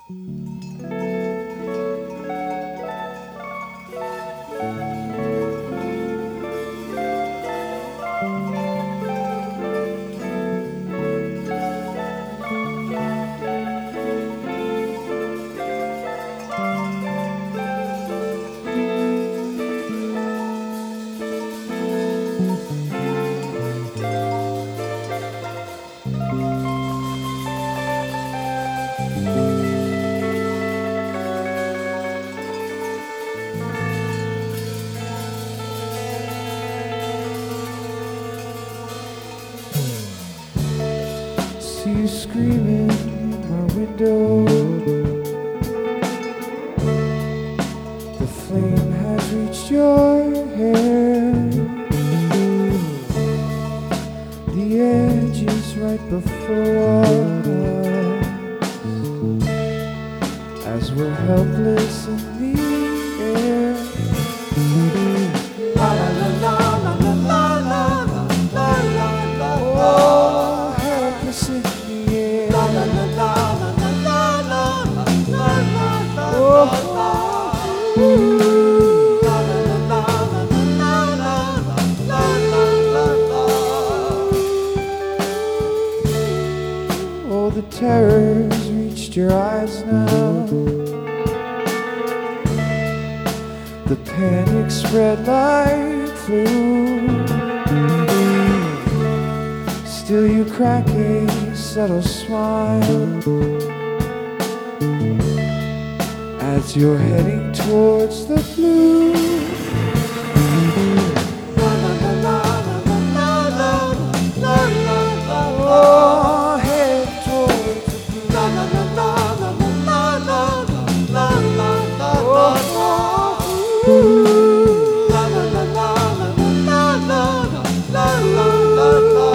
See you screaming in my window. The flame has reached your hair. The edge is right before us as we're helpless in the air. La la la la la la la la la la la. Oh, helpless in the air. La la la la la la la la la la. Oh, la la la la la la la la. Oh, the terror's reached your eyes now. The panic spread like flu. Still you crack a subtle smile as you're heading towards the blue. La la la la la la la la la la. Oh, head towards the blue. La la la la la la la la la la la. La la la la la la la la la la.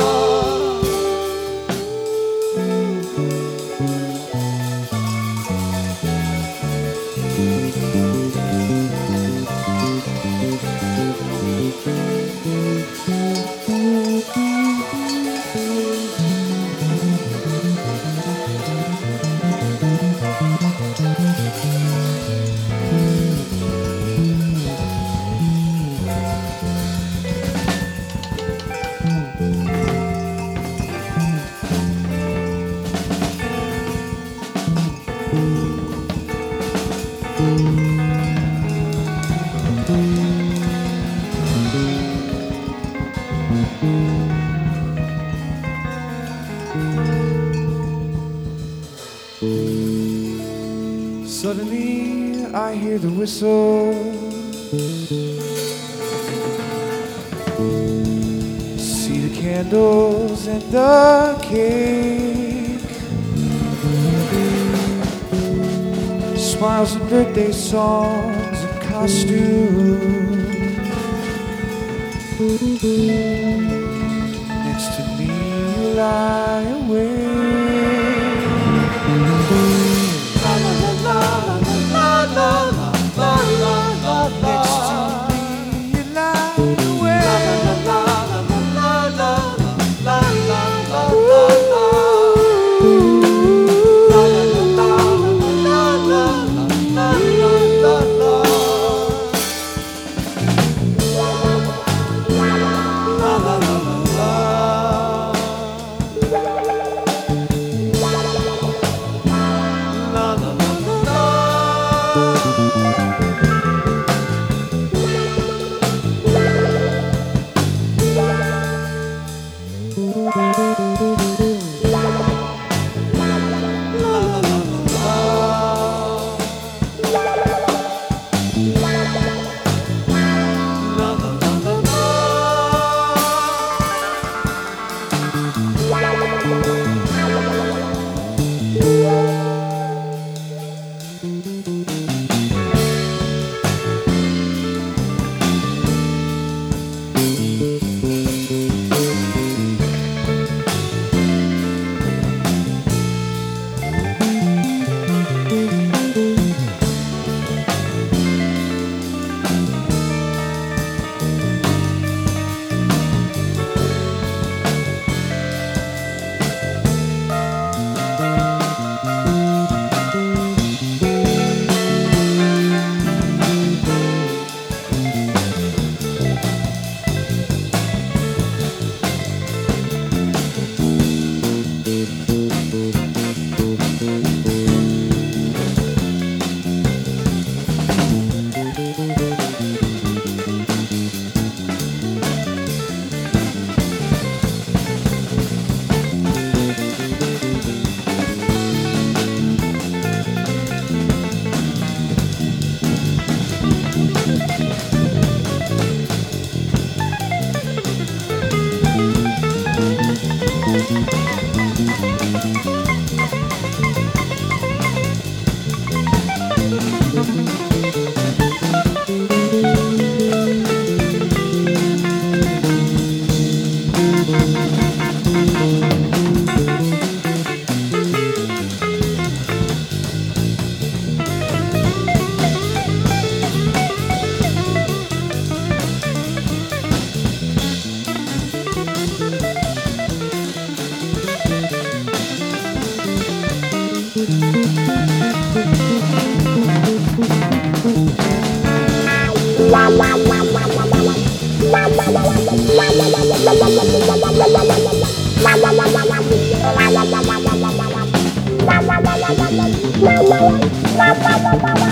Suddenly I hear the whistle. See the candles and the cake. Smiles and birthday songs and costumes. Next to me you lie awake. La la la la la